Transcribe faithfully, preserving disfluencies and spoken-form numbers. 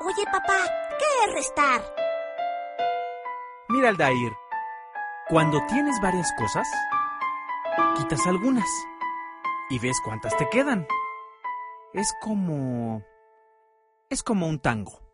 Oye, papá, ¿qué es restar? Mira, Aldair, cuando tienes varias cosas, quitas algunas y ves cuántas te quedan. Es como... es como un tango.